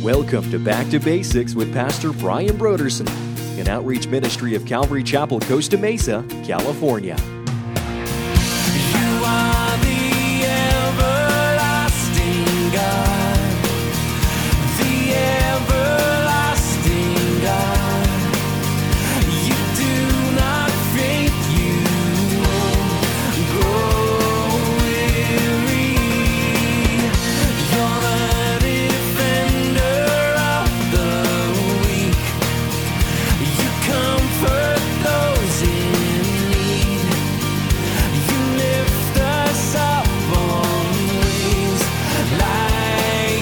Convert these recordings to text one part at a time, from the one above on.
Welcome to Back to Basics with Pastor Brian Broderson, an outreach ministry of Calvary Chapel, Costa Mesa, California. You are the everlasting God, the everlasting God. You do not faint, you won't grow weary. You're the defender of the weak. You comfort those in need. You lift us up on wings like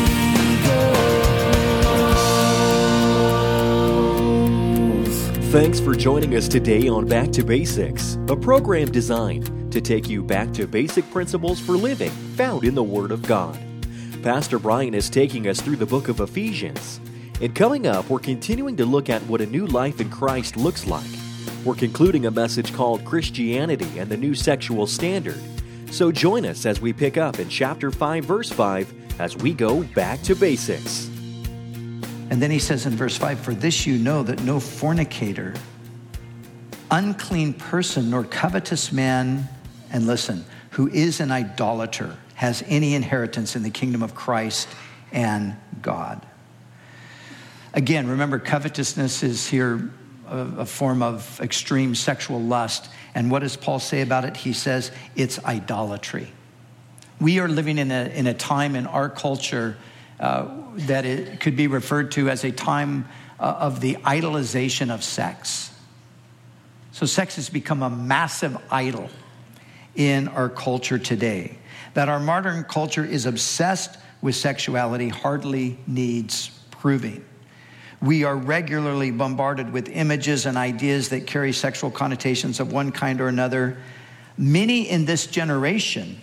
eagles. Thanks for joining us today on Back to Basics, a program designed to take you back to basic principles for living found in the Word of God. Pastor Brian is taking us through the book of Ephesians. And coming up, we're continuing to look at what a new life in Christ looks like. We're concluding a message called Christianity and the New Sexual Standard. So join us as we pick up in chapter 5, verse 5, as we go back to basics. And then he says in verse 5, "For this you know that no fornicator, unclean person, nor covetous man," and listen, "who is an idolater, has any inheritance in the kingdom of Christ and God." Again, remember, covetousness is here a form of extreme sexual lust. And what does Paul say about it? He says it's idolatry. We are living in a time in our culture that it could be referred to as a time of the idolization of sex. So sex has become a massive idol in our culture today. That our modern culture is obsessed with sexuality hardly needs proving. We are regularly bombarded with images and ideas that carry sexual connotations of one kind or another. Many in this generation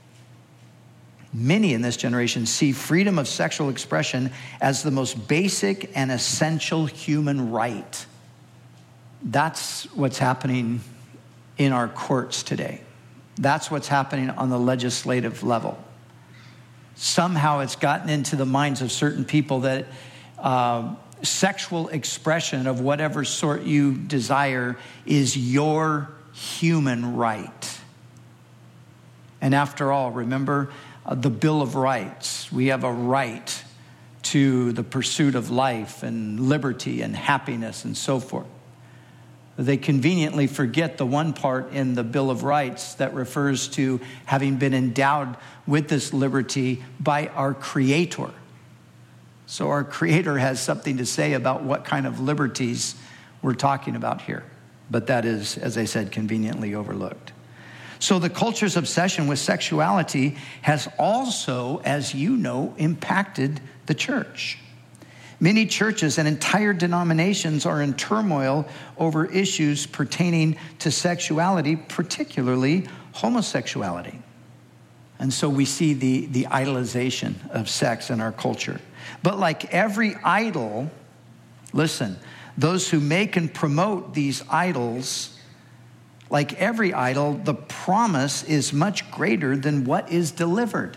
see freedom of sexual expression as the most basic and essential human right. That's what's happening in our courts today. That's what's happening on the legislative level. Somehow it's gotten into the minds of certain people that sexual expression of whatever sort you desire is your human right. And after all, remember the Bill of Rights. We have a right to the pursuit of life and liberty and happiness and so forth. They conveniently forget the one part in the Bill of Rights that refers to having been endowed with this liberty by our Creator. So our Creator has something to say about what kind of liberties we're talking about here. But that is, as I said, conveniently overlooked. So the culture's obsession with sexuality has also, as you know, impacted the church. Many churches and entire denominations are in turmoil over issues pertaining to sexuality, particularly homosexuality. And so we see the idolization of sex in our culture. But like every idol, listen, those who make and promote these idols, like every idol, the promise is much greater than what is delivered.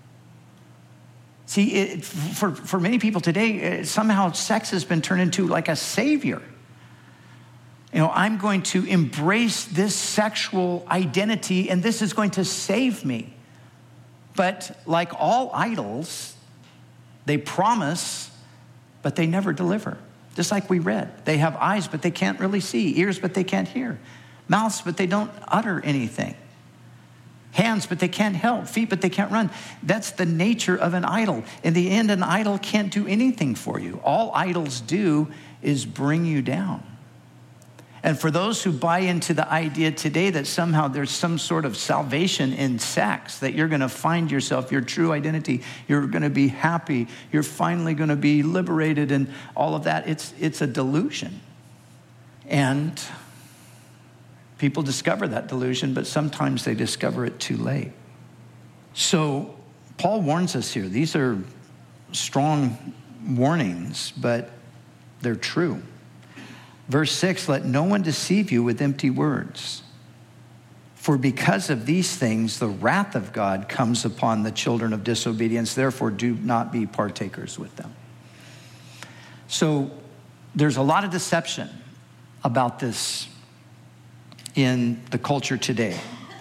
See, for many people today, somehow sex has been turned into like a savior. You know, I'm going to embrace this sexual identity and this is going to save me. But like all idols, they promise, but they never deliver. Just like we read. They have eyes, but they can't really see. Ears, but they can't hear. Mouths, but they don't utter anything. Hands, but they can't help. Feet, but they can't run. That's the nature of an idol. In the end, an idol can't do anything for you. All idols do is bring you down. And for those who buy into the idea today that somehow there's some sort of salvation in sex, that you're going to find yourself, your true identity, you're going to be happy, you're finally going to be liberated and all of that, it's a delusion. And people discover that delusion, but sometimes they discover it too late. So Paul warns us here. These are strong warnings, but they're true. Verse 6, "Let no one deceive you with empty words. For because of these things, the wrath of God comes upon the children of disobedience. Therefore, do not be partakers with them." So there's a lot of deception about this in the culture today.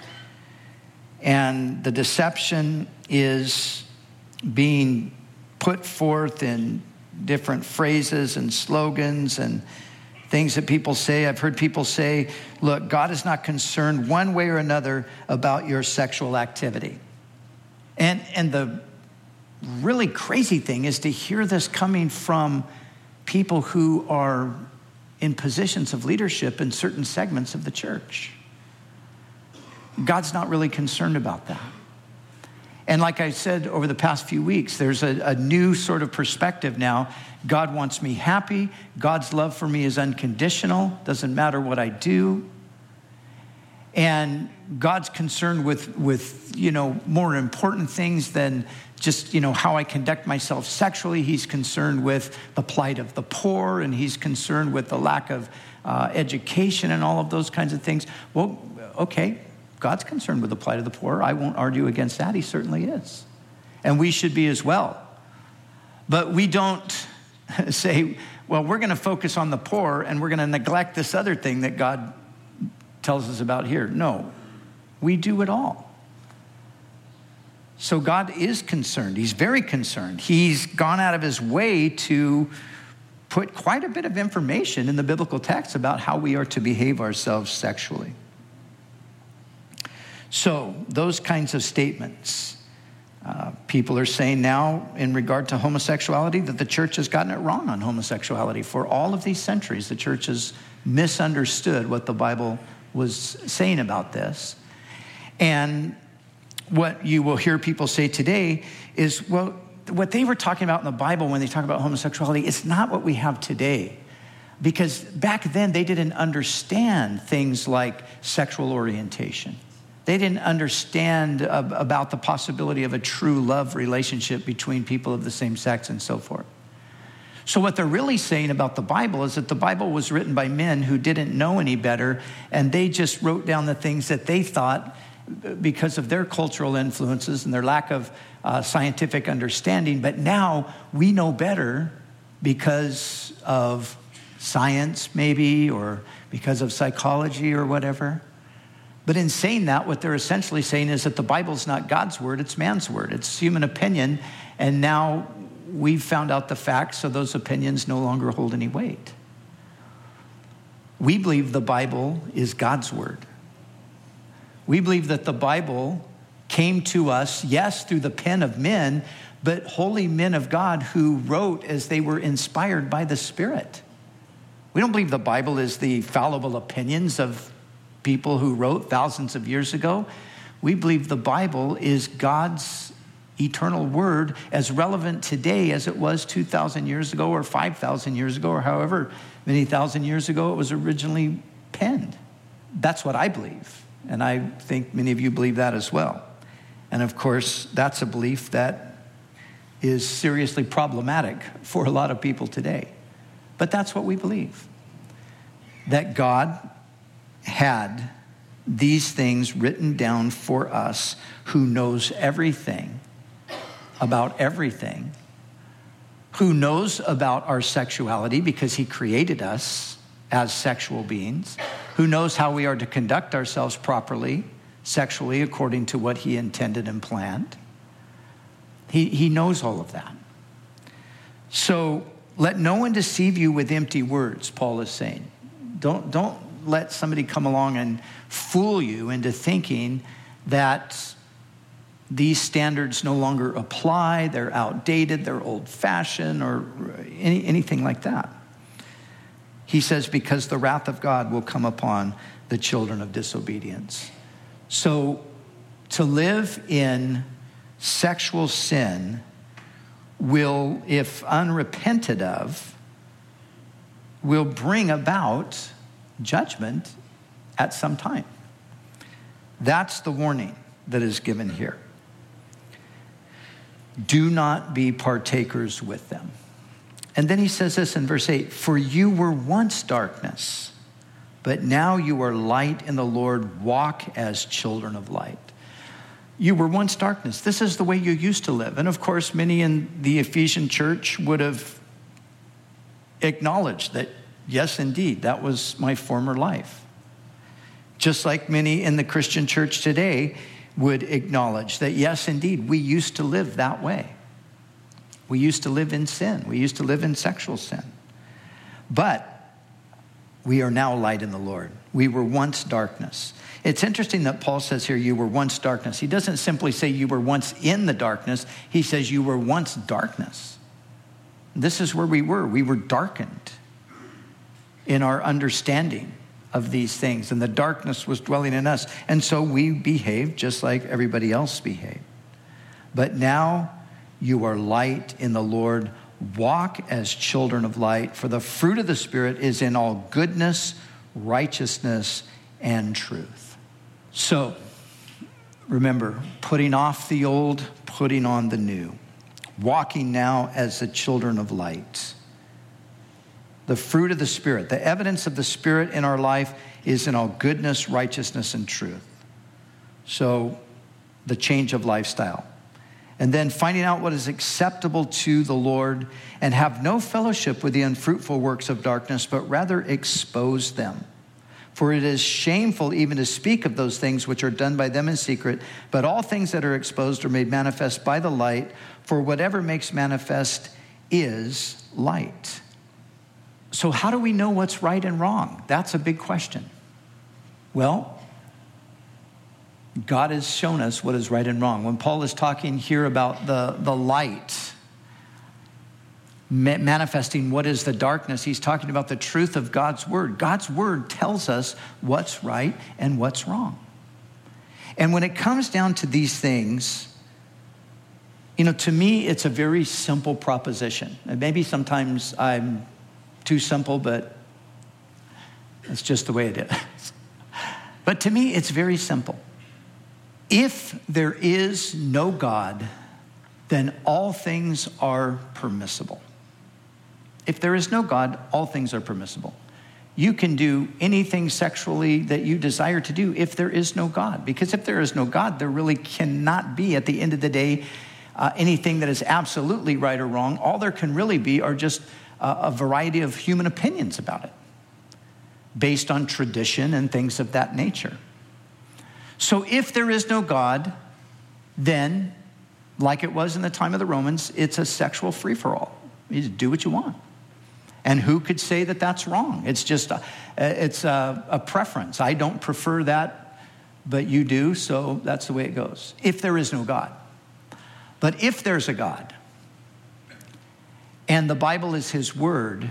And the deception is being put forth in different phrases and slogans and things that people say. I've heard people say, look, God is not concerned one way or another about your sexual activity. And the really crazy thing is to hear this coming from people who are in positions of leadership in certain segments of the church. God's not really concerned about that. And like I said over the past few weeks, there's a new sort of perspective now. God wants me happy. God's love for me is unconditional. Doesn't matter what I do. And God's concerned with more important things than just, how I conduct myself sexually. He's concerned with the plight of the poor, and he's concerned with the lack of education and all of those kinds of things. Well, okay, God's concerned with the plight of the poor. I won't argue against that. He certainly is. And we should be as well. But we don't say, well, we're going to focus on the poor and we're going to neglect this other thing that God tells us about here. No, we do it all. So God is concerned. He's very concerned. He's gone out of his way to put quite a bit of information in the biblical text about how we are to behave ourselves sexually. So those kinds of statements, people are saying now in regard to homosexuality that the church has gotten it wrong on homosexuality. For all of these centuries, the church has misunderstood what the Bible was saying about this. And what you will hear people say today is, well, what they were talking about in the Bible when they talk about homosexuality, it's not what we have today. Because back then, they didn't understand things like sexual orientation. They didn't understand about the possibility of a true love relationship between people of the same sex and so forth. So what they're really saying about the Bible is that the Bible was written by men who didn't know any better, and they just wrote down the things that they thought, because of their cultural influences and their lack of scientific understanding. But now we know better because of science maybe, or because of psychology or whatever. But in saying that, what they're essentially saying is that the Bible's not God's word, it's man's word. It's human opinion, and now we've found out the facts, so those opinions no longer hold any weight. We believe the Bible is God's word. We believe that the Bible came to us, yes, through the pen of men, but holy men of God who wrote as they were inspired by the Spirit. We don't believe the Bible is the fallible opinions of people who wrote thousands of years ago. We believe the Bible is God's eternal word, as relevant today as it was 2,000 years ago or 5,000 years ago or however many thousand years ago it was originally penned. That's what I believe. And I think many of you believe that as well. And of course, that's a belief that is seriously problematic for a lot of people today. But that's what we believe. That God had these things written down for us, who knows everything about everything, who knows about our sexuality because he created us as sexual beings, who knows how we are to conduct ourselves properly sexually according to what he intended and planned. He knows all of that. So let no one deceive you with empty words, Paul is saying. Don't let somebody come along and fool you into thinking that these standards no longer apply, they're outdated, they're old-fashioned, or anything like that. He says, because the wrath of God will come upon the children of disobedience. So to live in sexual sin will, if unrepented of, will bring about judgment at some time. That's the warning that is given here. Do not be partakers with them. And then he says this in verse 8, for you were once darkness, but now you are light in the Lord. Walk as children of light. You were once darkness. This is the way you used to live. And of course, many in the Ephesian church would have acknowledge that, yes, indeed, that was my former life. Just like many in the Christian church today would acknowledge that, yes, indeed, we used to live that way. We used to live in sin. We used to live in sexual sin. But we are now light in the Lord. We were once darkness. It's interesting that Paul says here, you were once darkness. He doesn't simply say you were once in the darkness. He says you were once darkness. This is where we were. We were darkened in our understanding of these things. And the darkness was dwelling in us. And so we behaved just like everybody else behaved. But now you are light in the Lord. Walk as children of light. For the fruit of the Spirit is in all goodness, righteousness, and truth. So, remember, putting off the old, putting on the new. Walking now as the children of light. The fruit of the Spirit, the evidence of the Spirit in our life is in all goodness, righteousness, and truth. So, the change of lifestyle. And then finding out what is acceptable to the Lord, and have no fellowship with the unfruitful works of darkness, but rather expose them. For it is shameful even to speak of those things which are done by them in secret, but all things that are exposed are made manifest by the light, for whatever makes manifest is light. So how do we know what's right and wrong? That's a big question. Well, God has shown us what is right and wrong. When Paul is talking here about the light manifesting what is the darkness, he's talking about the truth of God's word. God's word tells us what's right and what's wrong. And when it comes down to these things, to me, it's a very simple proposition. And maybe sometimes I'm too simple, but it's just the way it is. But to me, it's very simple. If there is no God, then all things are permissible. If there is no God, all things are permissible. You can do anything sexually that you desire to do if there is no God. Because if there is no God, there really cannot be, at the end of the day, anything that is absolutely right or wrong. All there can really be are just a variety of human opinions about it, based on tradition and things of that nature. So if there is no God, then, like it was in the time of the Romans, it's a sexual free-for-all. You just do what you want. And who could say that that's wrong? It's just a preference. I don't prefer that, but you do, so that's the way it goes. If there is no God. But if there's a God, and the Bible is his word,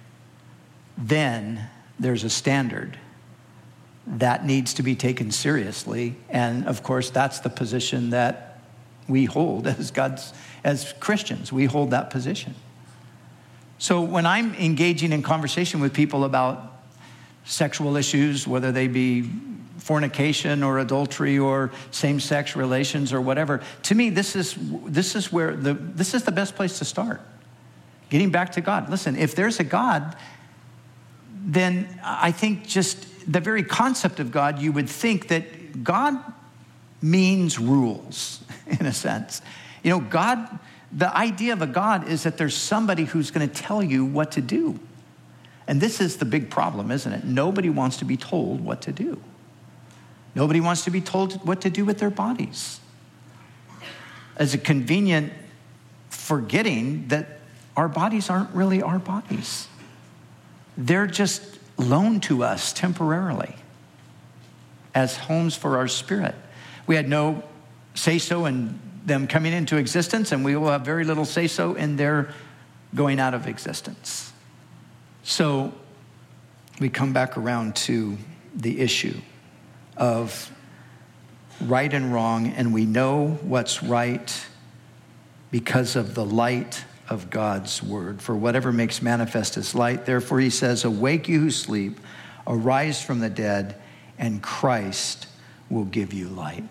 then there's a standard that needs to be taken seriously. And of course, that's the position that we hold as Christians. We hold that position. So when I'm engaging in conversation with people about sexual issues, whether they be fornication or adultery or same-sex relations or whatever, to me, this is the best place to start. Getting back to God. Listen, if there's a God, then I think just the very concept of God, you would think that God means rules, in a sense. God, the idea of a God is that there's somebody who's going to tell you what to do. And this is the big problem, isn't it? Nobody wants to be told what to do. Nobody wants to be told what to do with their bodies. As a convenient forgetting that our bodies aren't really our bodies. They're just loaned to us temporarily as homes for our spirit. We had no say-so in them coming into existence, and we will have very little say-so in their going out of existence. So we come back around to the issue of right and wrong, and we know what's right because of the light of God's word. For whatever makes manifest is light. Therefore he says, awake you who sleep, arise from the dead, and Christ will give you light.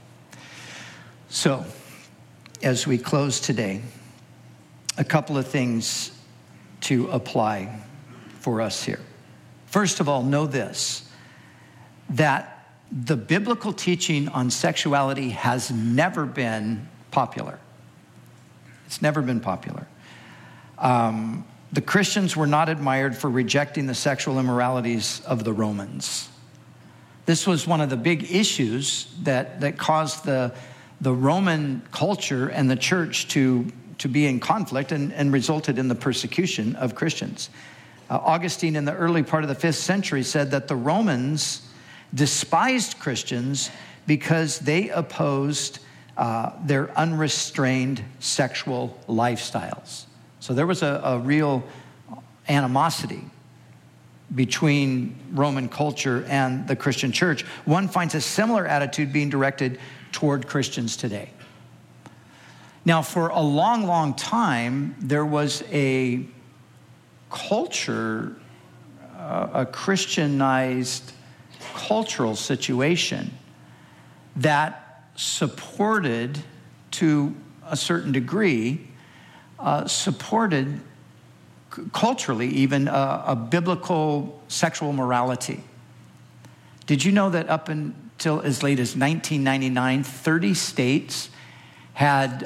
So, as we close today, a couple of things to apply for us here. First of all, know this, that the biblical teaching on sexuality has never been popular. It's never been popular. The Christians were not admired for rejecting the sexual immoralities of the Romans. This was one of the big issues that caused the Roman culture and the church to be in conflict and resulted in the persecution of Christians. Augustine, in the early part of the 5th century, said that the Romans despised Christians because they opposed their unrestrained sexual lifestyles. So there was a real animosity between Roman culture and the Christian church. One finds a similar attitude being directed toward Christians today. Now, for a long, long time, there was a culture, a Christianized cultural situation that supported, to a certain degree, supported culturally even a biblical sexual morality. Did you know that up until as late as 1999, 30 states had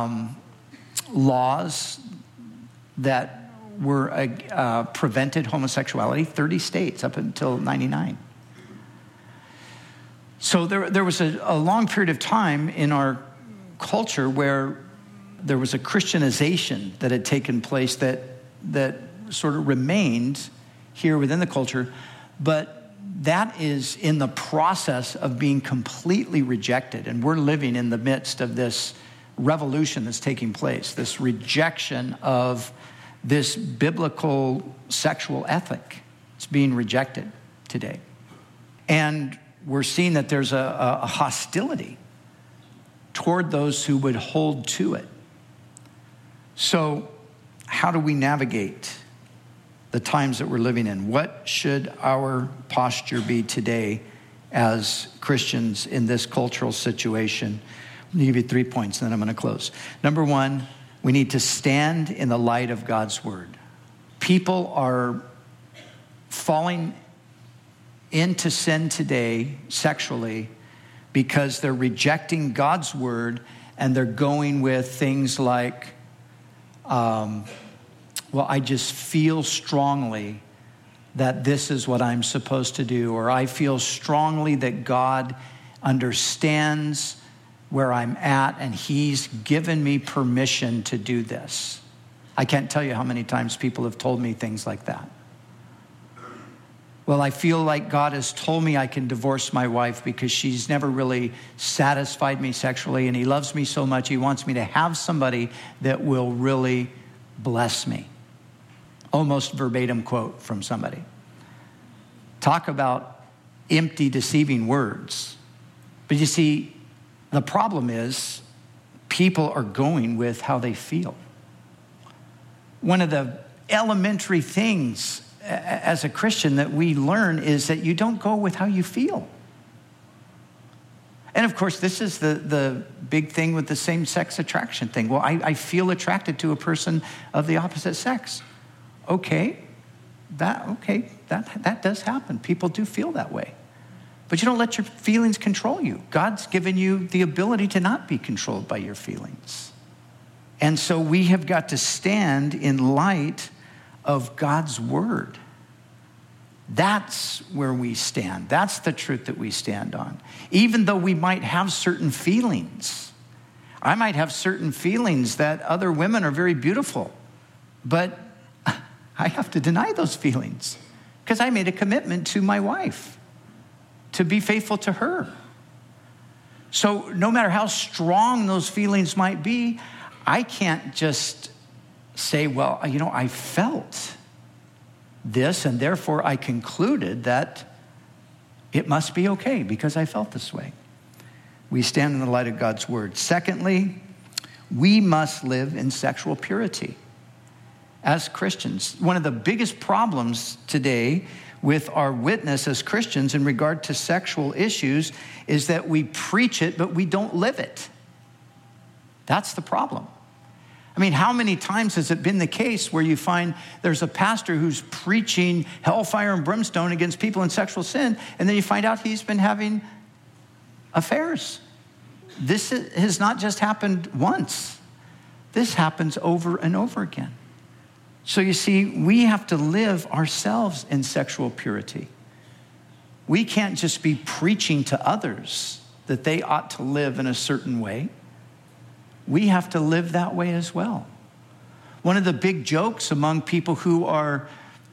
laws that were prevented homosexuality? 30 states up until 99. So there was a long period of time in our culture where there was a Christianization that had taken place that sort of remained here within the culture, but that is in the process of being completely rejected. And we're living in the midst of this revolution that's taking place, this rejection of this biblical sexual ethic. It's being rejected today. And we're seeing that there's a hostility toward those who would hold to it. So how do we navigate the times that we're living in? What should our posture be today as Christians in this cultural situation? I'm going to give you 3 points, and then I'm going to close. Number one, we need to stand in the light of God's word. People are falling into sin today sexually because they're rejecting God's word and they're going with things like, well, I just feel strongly that this is what I'm supposed to do, or I feel strongly that God understands where I'm at and he's given me permission to do this. I can't tell you how many times people have told me things like that. Well, I feel like God has told me I can divorce my wife because she's never really satisfied me sexually, and he loves me so much, he wants me to have somebody that will really bless me. Almost verbatim quote from somebody. Talk about empty, deceiving words. But you see, the problem is people are going with how they feel. One of the elementary things as a Christian that we learn is that you don't go with how you feel. And of course, this is the big thing with the same-sex attraction thing. Well, I feel attracted to a person of the opposite sex. Okay, that does happen. People do feel that way. But you don't let your feelings control you. God's given you the ability to not be controlled by your feelings. And so we have got to stand in light of God's word. That's where we stand. That's the truth that we stand on. Even though we might have certain feelings. I might have certain feelings that other women are very beautiful, but I have to deny those feelings because I made a commitment to my wife to be faithful to her. So no matter how strong those feelings might be, I can't just say, well, I felt this, and therefore I concluded that it must be okay because I felt this way. We stand in the light of God's word. Secondly, we must live in sexual purity as Christians. One of the biggest problems today with our witness as Christians in regard to sexual issues is that we preach it, but we don't live it. That's the problem. I mean, how many times has it been the case where you find there's a pastor who's preaching hellfire and brimstone against people in sexual sin, and then you find out he's been having affairs? This has not just happened once. This happens over and over again. So you see, we have to live ourselves in sexual purity. We can't just be preaching to others that they ought to live in a certain way. We have to live that way as well. One of the big jokes among people who are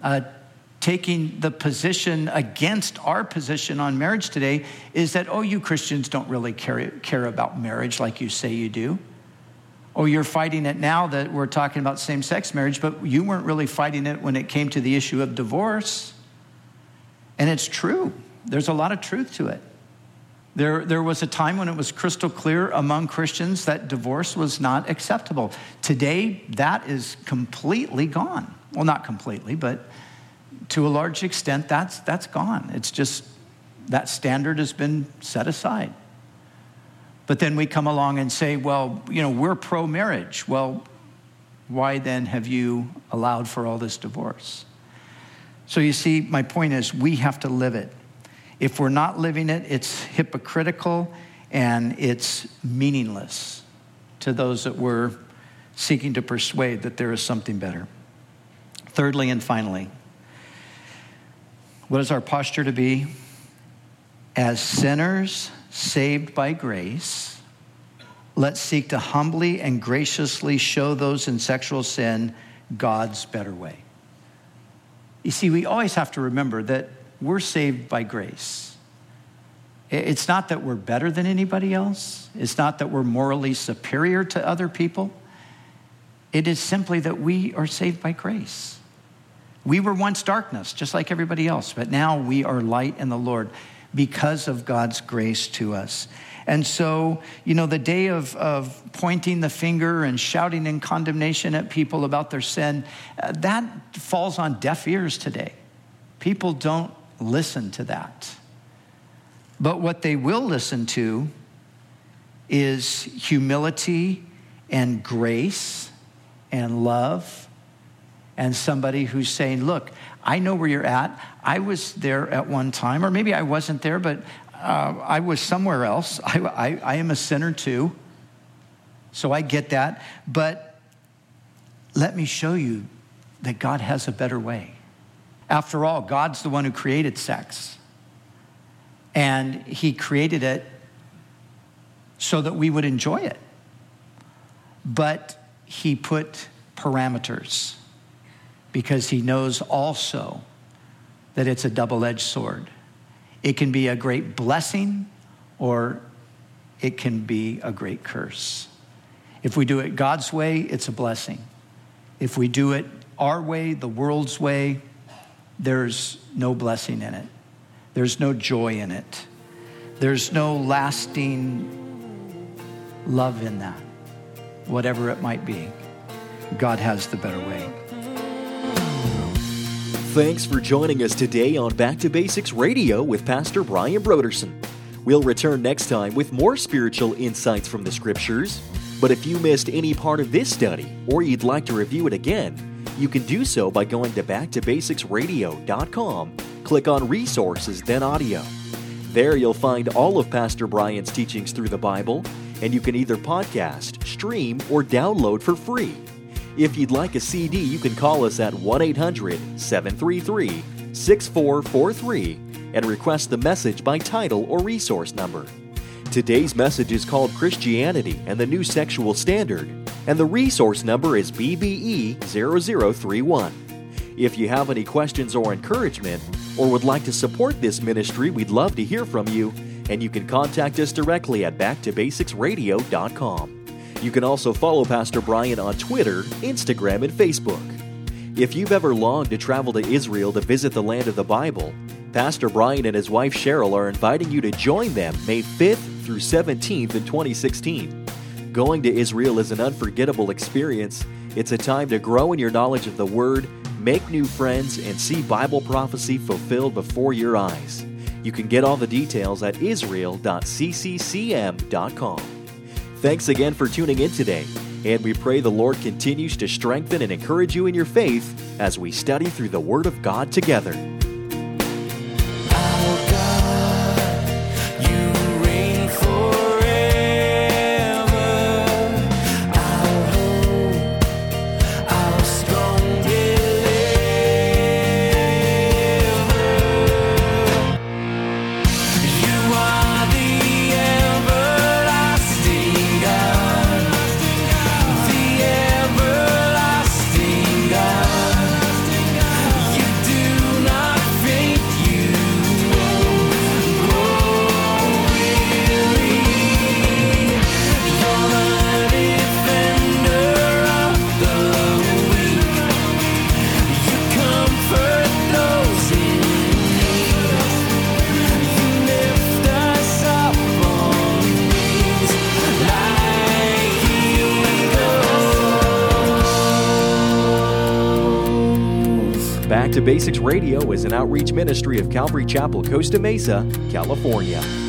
taking the position against our position on marriage today is that, oh, you Christians don't really care about marriage like you say you do. Oh, you're fighting it now that we're talking about same-sex marriage, but you weren't really fighting it when it came to the issue of divorce. And it's true. There's a lot of truth to it. There was a time when it was crystal clear among Christians that divorce was not acceptable. Today, that is completely gone. Well, not completely, but to a large extent, that's gone. It's just that standard has been set aside. But then we come along and say, well, we're pro-marriage. Well, why then have you allowed for all this divorce? So you see, my point is we have to live it. If we're not living it, it's hypocritical and it's meaningless to those that we're seeking to persuade that there is something better. Thirdly and finally, what is our posture to be? As sinners saved by grace, let's seek to humbly and graciously show those in sexual sin God's better way. You see, we always have to remember that we're saved by grace. It's not that we're better than anybody else. It's not that we're morally superior to other people. It is simply that we are saved by grace. We were once darkness, just like everybody else, but now we are light in the Lord because of God's grace to us. And so, the day of pointing the finger and shouting in condemnation at people about their sin, that falls on deaf ears today. People don't listen to that. But what they will listen to is humility and grace and love and somebody who's saying, look, I know where you're at. I was there at one time, or maybe I wasn't there, but I was somewhere else. I am a sinner too, so I get that. But let me show you that God has a better way. After all, God's the one who created sex. And he created it so that we would enjoy it. But he put parameters because he knows also that it's a double-edged sword. It can be a great blessing or it can be a great curse. If we do it God's way, it's a blessing. If we do it our way, the world's way, there's no blessing in it. There's no joy in it. There's no lasting love in that, whatever it might be. God has the better way. Thanks for joining us today on Back to Basics Radio with Pastor Brian Broderson. We'll return next time with more spiritual insights from the Scriptures. But if you missed any part of this study or you'd like to review it again, you can do so by going to backtobasicsradio.com, click on Resources, then Audio. There you'll find all of Pastor Brian's teachings through the Bible, and you can either podcast, stream, or download for free. If you'd like a CD, you can call us at 1-800-733-6443 and request the message by title or resource number. Today's message is called Christianity and the New Sexual Standard, and the resource number is BBE 0031. If you have any questions or encouragement, or would like to support this ministry, we'd love to hear from you, and you can contact us directly at backtobasicsradio.com. You can also follow Pastor Brian on Twitter, Instagram, and Facebook. If you've ever longed to travel to Israel to visit the land of the Bible, Pastor Brian and his wife Cheryl are inviting you to join them May 5th through 17th in 2016. Going to Israel is an unforgettable experience. It's a time to grow in your knowledge of the Word, make new friends, and see Bible prophecy fulfilled before your eyes. You can get all the details at israel.cccm.com. Thanks again for tuning in today, and we pray the Lord continues to strengthen and encourage you in your faith as we study through the Word of God together. Our hope, our strongest Back to Basics Radio is an outreach ministry of Calvary Chapel, Costa Mesa, California.